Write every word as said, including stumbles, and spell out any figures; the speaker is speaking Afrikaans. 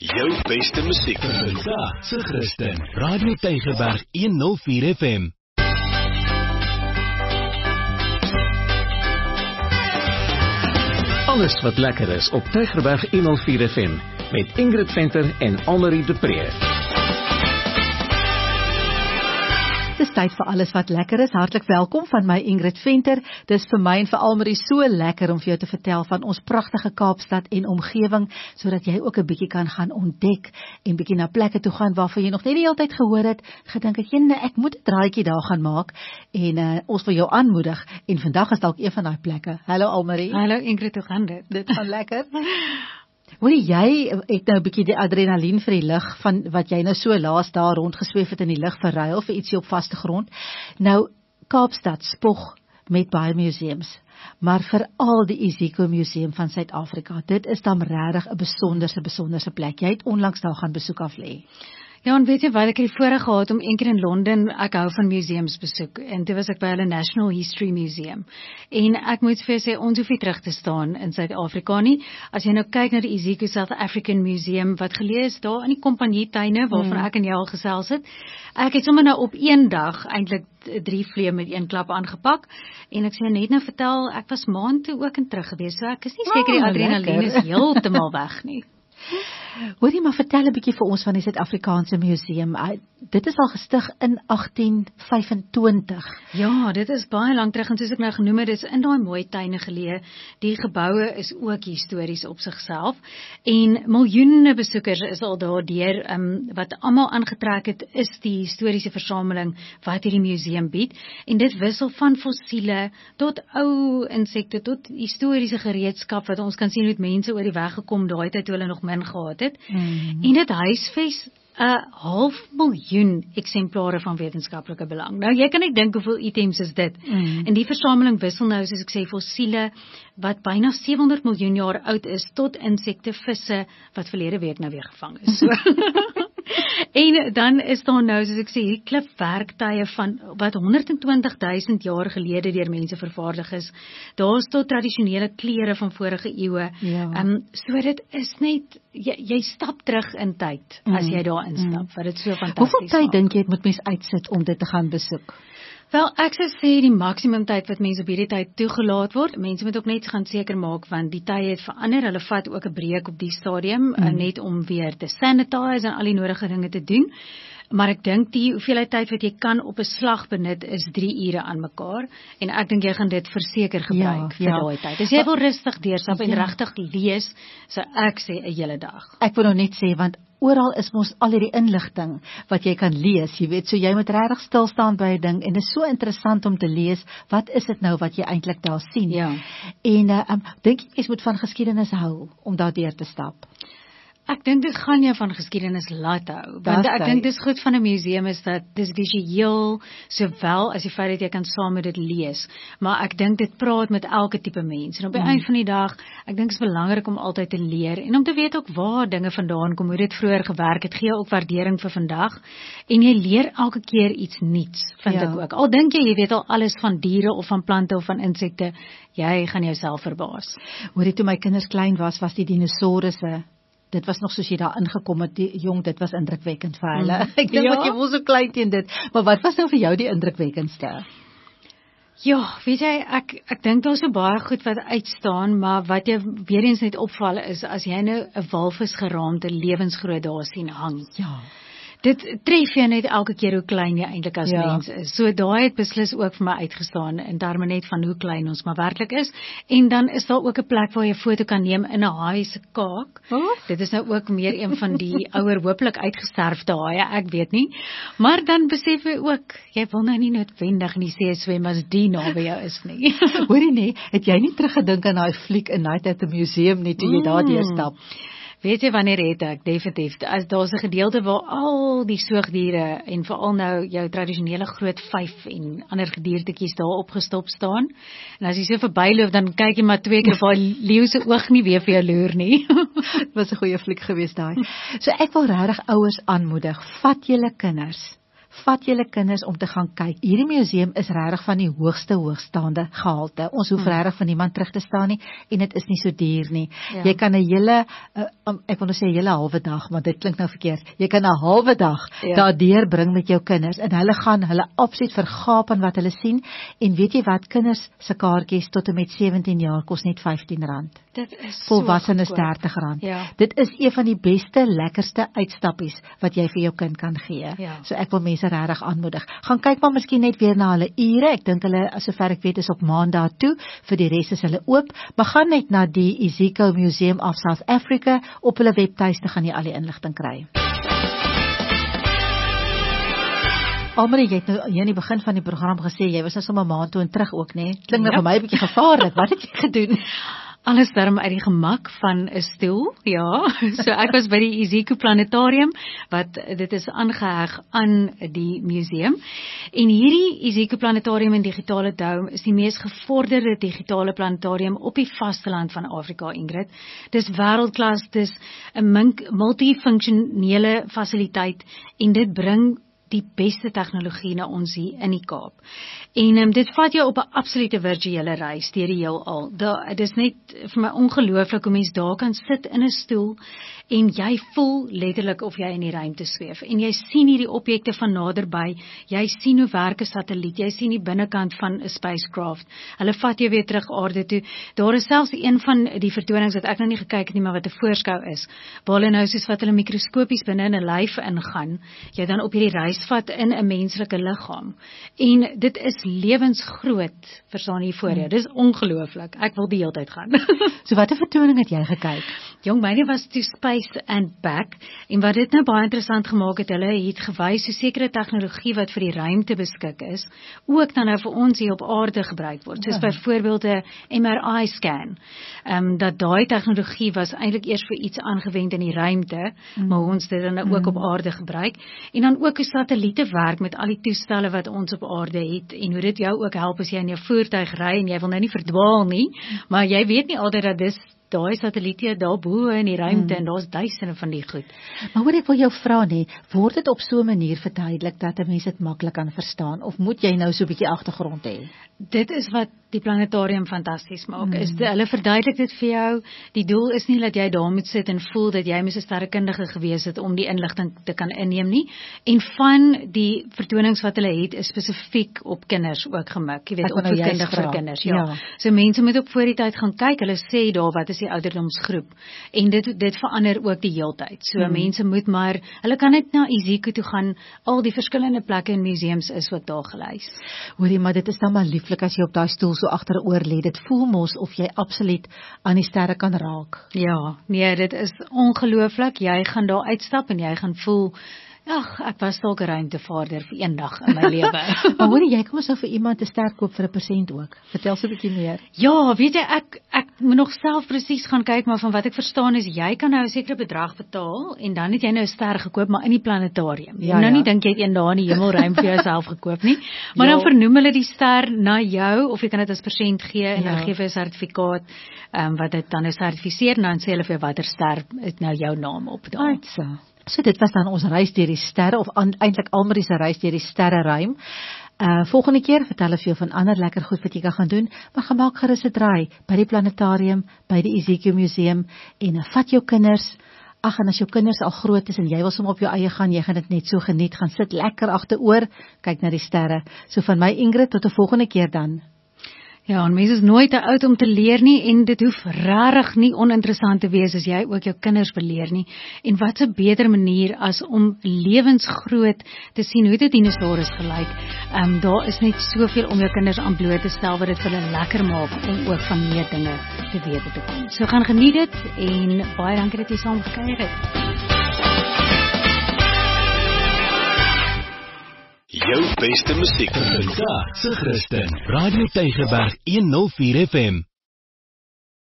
Jou beste musiek vandag se Christen. Radio Tygerberg honderd vier F M. Alles wat lekker is op Tygerberg honderd vier F M met Ingrid Venter en Annelie de Pre. Dis tyd vir alles wat lekker is. Hartlik welkom van my Ingrid Venter. Dis vir my en vir Almarie so lekker om vir jou te vertel van ons pragtige Kaapstad en omgewing, sodat jy ook 'n bietjie kan gaan ontdek en bietjie na plekke toe gaan waarvan jy nog net die hele tyd gehoor het, gedink het, nee, ek moet 'n draaitjie daar gaan maak en uh, ons wil jou aanmoedig en vandag is dalk een van daai plekke. Hallo Almarie. Hallo Ingrid, hoe gaan dit? Dit gaan lekker. Hoorie, jy het nou 'n bietjie die adrenalien vir die lug van wat jy nou so laas daar rondgesweef het in die lug verruil vir ietsie op vaste grond. Nou, Kaapstad spog met baie museums, maar veral die Iziko Museum van Suid-Afrika. Dit is dan regtig 'n besonderse besonderse plek. Jy het onlangs daar gaan besoek af lê. Ja, en weet jy wat, ek het die voorreg gehad om een keer in Londen, ek hou van museums besoek, en toe was ek by hulle National History Museum. En ek moet vir sê, ons hoef nie terug te staan in Suid-Afrika nie. As jy nou kyk na die Iziko South African Museum, wat geleë is daar in die Kompanjietuine, waarvan hmm. ek en jy al gesels het. Ek het sommer nou op een dag, eintlik drie vleie met een klap aangepak, en ek sê net nou vertel, ek was maand toe ook in terug gewees, so ek is nie seker die adrenaline is heeltemal weg nie. Hoor jy maar vertel 'n bietjie vir ons van die Suid-Afrikaanse Museum. Dit is al gestig in agttien vyf en twintig. Ja, dit is baie lank terug en soos ek nou genoem het, dit is in daai mooi tuine geleë. Die geboue is ook histories op sigself en miljoene besoekers is al daardeur. Um, wat almal aangetrek het is die historiese versameling wat hierdie museum bied en dit wissel van fossiele tot ou insekte tot historiese gereedskap wat ons kan sien hoe mense oor die weg gekom daai tyd toe hulle nog min gehad het. Mm-hmm. En dit huisves 'n half miljoen eksemplare van wetenskaplike belang. Nou jy kan net dink hoeveel items is dit. Mm. En die versameling wissel nou soos ek sê fossiele wat byna sewe honderd miljoen jaar oud is tot insekte, visse wat verlede week nou weer gevang is. So. En dan is daar nou, soos ek sê, hierdie klipwerktuie van wat honderd en twintig duisend jaar gelede deur mense vervaardig is. Daar is tot tradisionele klere van vorige eeue. Ja. Um, so dit is net, jy, jy stap terug in tyd mm. as jy daar instap, mm. wat dit so fantasties Hoeveel tyd dink jy moet mens uitsit om dit te gaan besoek? Wel, ek sou sê die maksimum tyd wat mense op hierdie tyd toegelaat word, mense moet ook net gaan seker maak, want die tye het verander, hulle vat ook 'n breek op die stadium, mm. net om weer te sanitize en al die nodige dinge te doen, maar ek dink die hoeveelheid tyd wat jy kan op 'n slag benut is drie ure aan mekaar, en ek dink jy gaan dit verseker gebruik ja, vir ja. daai tyd. As jy wil rustig deurstap ja. en regtig lees, so ek sê 'n hele dag. Ek wil nou net sê, want oral is mos al hierdie inligting wat jy kan lees, jy weet, so jy moet regtig stil staan by 'n ding en dit is so interessant om te lees, wat is dit nou wat jy eintlik daar sien? Ja. En uh, um, dink jy mens moet van geskiedenis hou om daar deur te stap? Ek dink dit gaan jou van geskiedenis laat hou, want ek dink dis goed van 'n museum is dat dis visueel, sowel as die feit dat jy kan saam met dit lees, maar ek dink dit praat met elke tipe mens, en op die mm. eind van die dag, ek dink dit is belangrik om altyd te leer, en om te weet ook waar dinge vandaan kom, hoe dit vroeër gewerk het, gee ook waardering vir vandag, en jy leer elke keer iets nuuts, vind ja. ek ook, al dink jy, jy weet al alles van diere, of van plante, of van insekte, jy gaan jouself verbaas. Hoor jy, toe my kinders klein was, was die dinosourusse, dit was nog soos jy daar ingekom het, die jong, dit was indrukwekkend vir hulle. Mm. Ek dink ja. wat jy was so klein teen dit, maar wat was nou vir jou die indrukwekkendste? Ja, weet jy, ek, ek dink daar is so baie goed wat uitstaan, maar wat jy weer eens net opval is, as jy nou 'n walvis geraamte lewensgroot daar sien hang. Ja. Dit tref jy net elke keer hoe klein jy eintlik as ja. mens is. So daai het beslis ook vir my uitgestaan, in terme net van hoe klein ons maar werklik is. En dan is daar ook 'n plek waar jy 'n foto kan neem in 'n haai se kaak. Oh. Dit is nou ook meer een van die ouer hopelik uitgesterfde haie, ek weet nie. Maar dan besef jy ook, jy wil nou nie noodwendig in die see swem as die naby jou is nie. Hoorie nie, het jy nie teruggedink aan daai fliek in Night at the Museum nie, toe jy mm. daar deurstap? Weet jy wanneer het ek, definitief, as daar's 'n gedeelte waar al die soogdiere en veral nou jou tradisionele groot vyf en ander gediertetjies daar opgestop staan, en as jy so verbyloop, dan kyk jy maar twee keer of daai leeu se oog nie weer vir jou loer nie. Dit was 'n goeie fliek geweest daai. So ek wil regtig ouers aanmoedig, vat julle kinders, vat julle kinders om te gaan kyk. Hierdie museum is regtig van die hoogste hoogstaande gehalte. Ons hoef hmm. regtig van niemand terug te staan nie en dit is nie so duur nie. Ja. Jy kan 'n hele uh, um, ek wil nou sê 'n hele halwe dag, maar dit klink nou verkeerd. Jy kan 'n halwe dag ja. daardeur bring met jou kinders en hulle gaan hulle absoluut vergaap aan wat hulle sien en weet jy wat, kinders se kaartjies tot en met sewentien jaar kos net vyftien rand. Dit is volwassenes dertig rand. Ja. Dit is een van die beste, lekkerste uitstappies wat jy vir jou kind kan gee. Ja. So ek wil mense regtig aanmoedig. Gaan kyk maar miskien net weer na hulle ure. Ek dink hulle, sover ek weet, is op maandag toe. Vir die res is hulle oop. Maar gaan net na die Iziko Museum of South Africa. Op hulle webtuiste gaan jy al die inligting kry. Almarie, jy het nou hier in die begin van die program gesê, jy was nou sommer 'n maand toe en terug ook, né? Klink nou vir my 'n bietjie gevaarlik. Wat het jy gedoen? Alles daarom uit die gemak van 'n stoel, ja. So ek was by die Iziko Planetarium, wat dit is aangeheg aan die museum. En hierdie Iziko Planetarium en digitale dome is die mees gevorderde digitale planetarium op die vasteland van Afrika, Ingrid. Dis wêreldklas, dis 'n multifunksionele fasiliteit en dit bring die beste tegnologie na ons hier in die Kaap. En um, dit vat jou op 'n absolute virtuele reis deur die heelal. Dit is net vir my ongelooflik hoe mens daar kan sit in 'n stoel en jy voel letterlik of jy in die ruimte sweef. En jy sien hierdie objekte van naderby, jy sien hoe werk 'n satelliet, jy sien die binnekant van 'n spacecraft. Hulle vat jou weer terug aarde toe. Daar is selfs een van die vertonings wat ek nog nie gekyk het nie, maar wat 'n voorskou is, waar hulle nou soos wat hulle mikroskopies binne in 'n lyf ingaan, jy dan op hierdie reis vat in 'n menslike liggaam. En dit is lewensgroot, verstaan hier voor jou. Dit is ongelooflik. Ek wil die hele tyd gaan. So watter vertoning het jy gekyk? Jong, myne was To Space and Back. En wat dit nou baie interessant gemaak het, hulle het gewys hoe sekere tegnologie wat vir die ruimte beskik is, ook dan nou vir ons hier op aarde gebruik word. Soos ja. byvoorbeeld 'n M R I scan. Um, dat daai tegnologie was eintlik eers vir iets aangewend in die ruimte, mm. maar ons dit dan nou ook mm. op aarde gebruik. En dan ook hoe satelliete werk met al die toestelle wat ons op aarde het en hoe dit jou ook help as jy in jou voertuig ry en jy wil nou nie verdwaal nie, maar jy weet nie altyd dat dis daai satelliete daar bo in die ruimte hmm. en daar's duisende van die goed. Maar hoor ek wil jou vra nie, word dit op so 'n manier verduidelik dat 'n mens dit maklik kan verstaan of moet jy nou so 'n bietjie agtergrond hê? Dit is wat die planetarium fantasties maak. Hmm. Is die, hulle verduidelik dit vir jou. Die doel is nie dat jy daar moet sit en voel dat jy mis 'n sterrekundige gewees het om die inligting te kan inneem nie. En van die vertonings wat hulle het is spesifiek op kinders ook gemik. Jy weet, opvoedkundig vir kinders. Ja. ja. So mense moet op voor die tyd gaan kyk. Hulle sê daar wat is die ouderdomsgroep. En dit dit verander ook die heeltyd. So hmm. mense moet maar, hulle kan net na Iziko toe gaan. Al die verskillende plekke en museums is ook daar gelys. Hoorie, maar dit is dan maar lieflik as jy op daai stoel so agteroor lê. Dit voel mos of jy absoluut aan die sterre kan raak. Ja, nee, dit is ongelooflik. Jy gaan daar uitstap en jy gaan voel, ag, ek was dalk 'n ruimtevaarder vir een dag in my lewe. Maar hoorie, jy kom so vir iemand 'n ster koop vir 'n persent ook. Vertel so 'n bietjie meer. Ja, weet jy, ek ek moet nog self presies gaan kyk, maar van wat ek verstaan is jy kan nou 'n sekere bedrag betaal en dan het jy nou 'n ster gekoop, maar in die planetarium. Ja, nou ja. nie dink jy het eendag in die hemelruim vir jouself gekoop nie, maar ja. dan vernoem hulle die ster na jou of jy kan dit as persent gee en ja. dan gee vir 'n sertifikaat um, wat dit dan nou sertifiseer en dan sê hulle vir jou watter ster het nou jou naam op daar. So. So dit was dan ons reis deur die sterre, of eintlik Almarie se reis deur die sterreruim. Uh, volgende keer vertel ons veel van ander lekker goed wat jy kan gaan doen, maar gaan maak gerus 'n draai by die planetarium, by die Iziko Museum en uh, vat jou kinders. Ag, en as jou kinders al groot is en jy wil sommer op jou eie gaan, jy gaan dit net so geniet, gaan sit lekker agteroor, kyk na die sterre. So van my Ingrid tot 'n volgende keer dan. Ja, en mense is nooit te oud om te leer nie en dit hoef rarig nie oninteressant te wees as jy ook jou kinders beleer nie. En wat 'n beter manier as om lewensgroot te sien hoe dit dinosaurus gelyk. Ehm um, daar is net soveel om jou kinders aan bloot te stel wat dit vir hulle lekker maak om ook van meer dinge te weet te kom. So gaan geniet dit en baie dankie dat jy saam gekuier het. Jou beste musiek vandag se Christen Radio Tygerberg honderd vier F M.